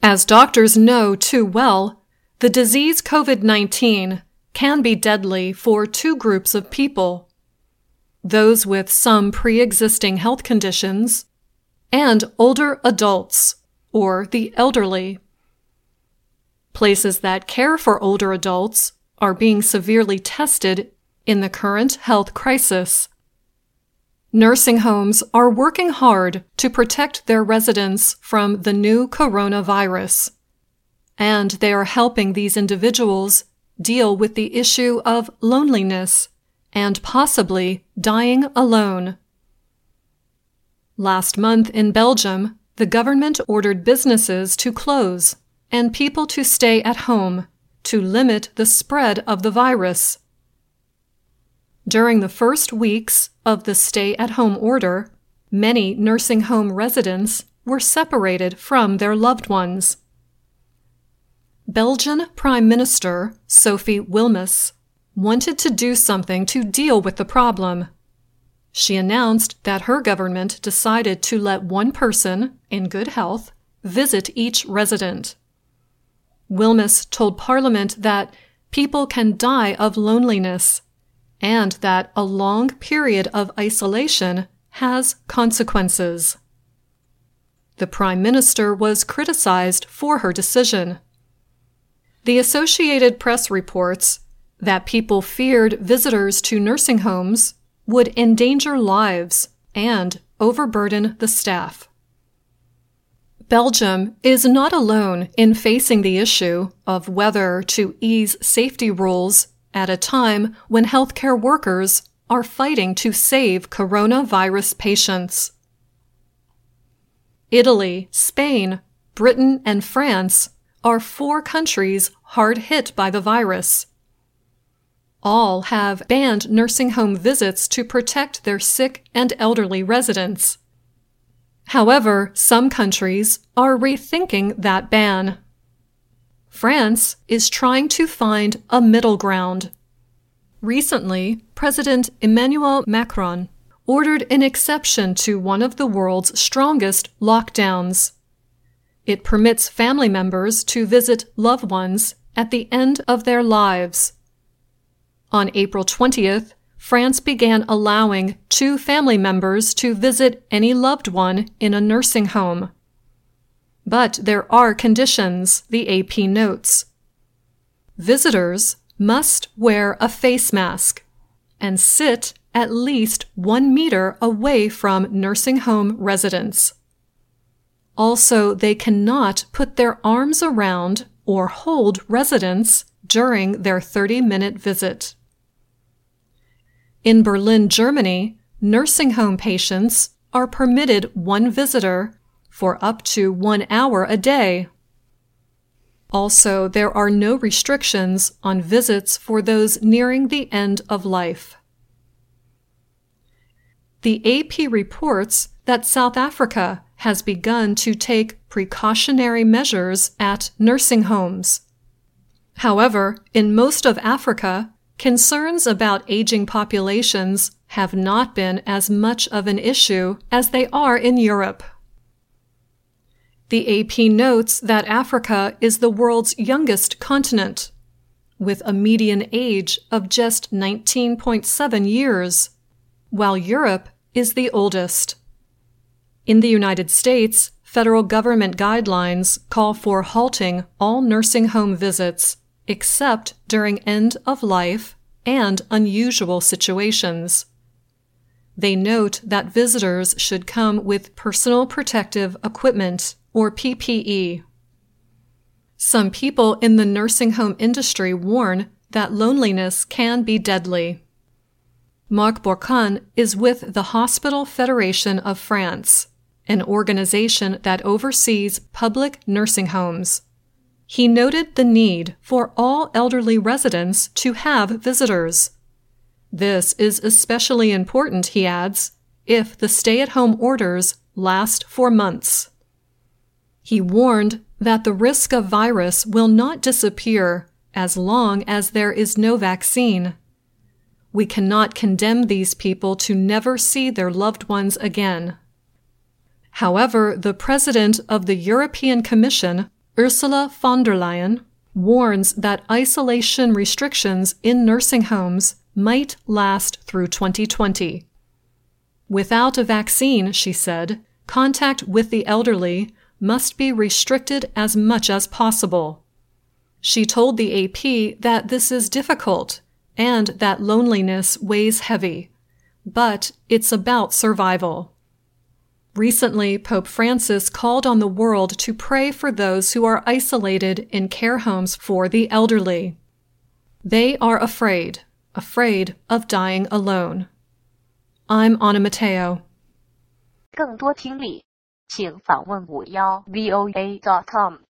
As doctors know too well, the disease COVID-19 can be deadly for two groups of people: those with some pre-existing health conditions and older adults, or the elderly. Places that care for older adults are being severely tested in the current health crisis. Nursing homes are working hard to protect their residents from the new coronavirus, and they are helping these individuals deal with the issue of loneliness and possibly dying alone. Last month in Belgium, the government ordered businesses to close and people to stay at home to limit the spread of the virus. During the first weeks of the stay-at-home order, many nursing home residents were separated from their loved ones. Belgian Prime Minister Sophie Wilmès wanted to do something to deal with the problem. She announced that her government decided to let one person, in good health, visit each resident. Wilmès told Parliament that people can die of loneliness and that a long period of isolation has consequences. The Prime Minister was criticized for her decision. The Associated Press reports that people feared visitors to nursing homes would endanger lives and overburden the staff. Belgium is not alone in facing the issue of whether to ease safety rules at a time when healthcare workers are fighting to save coronavirus patients. Italy, Spain, Britain, and France are 4 countries hard hit by the virus. All have banned nursing home visits to protect their sick and elderly residents. However, some countries are rethinking that ban. France is trying to find a middle ground. Recently, President Emmanuel Macron ordered an exception to one of the world's strongest lockdowns. It permits family members to visit loved ones at the end of their lives. On April 20th, France began allowing 2 family members to visit any loved one in a nursing home. But there are conditions, the AP notes. Visitors must wear a face mask and sit at least 1 meter away from nursing home residents. Also, they cannot put their arms around or hold residents during their 30-minute visit. In Berlin, Germany, nursing home patients are permitted 1 visitor for up to 1 hour a day. Also, there are no restrictions on visits for those nearing the end of life. The AP reports that South Africa has begun to take precautionary measures at nursing homes. However, in most of Africa, concerns about aging populations have not been as much of an issue as they are in Europe. The AP notes that Africa is the world's youngest continent, with a median age of just 19.7 years, while Europe is the oldest. In the United States, federal government guidelines call for halting all nursing home visits except during end-of-life and unusual situations. They note that visitors should come with personal protective equipment, or PPE. Some people in the nursing home industry warn that loneliness can be deadly. Marc Bourcon is with the Hospital Federation of France, an organization that oversees public nursing homes. He noted the need for all elderly residents to have visitors. This is especially important, he adds, if the stay-at-home orders last for months. He warned that the risk of virus will not disappear as long as there is no vaccine. We cannot condemn these people to never see their loved ones again. However, the president of the European Commission, Ursula von der Leyen, warns that isolation restrictions in nursing homes might last through 2020. Without a vaccine, she said, contact with the elderly must be restricted as much as possible. She told the AP that this is difficult and that loneliness weighs heavy, but it's about survival. Recently, Pope Francis called on the world to pray for those who are isolated in care homes for the elderly. They are afraid of dying alone. I'm Anna Matteo. 更多听力，请访问51voa.com。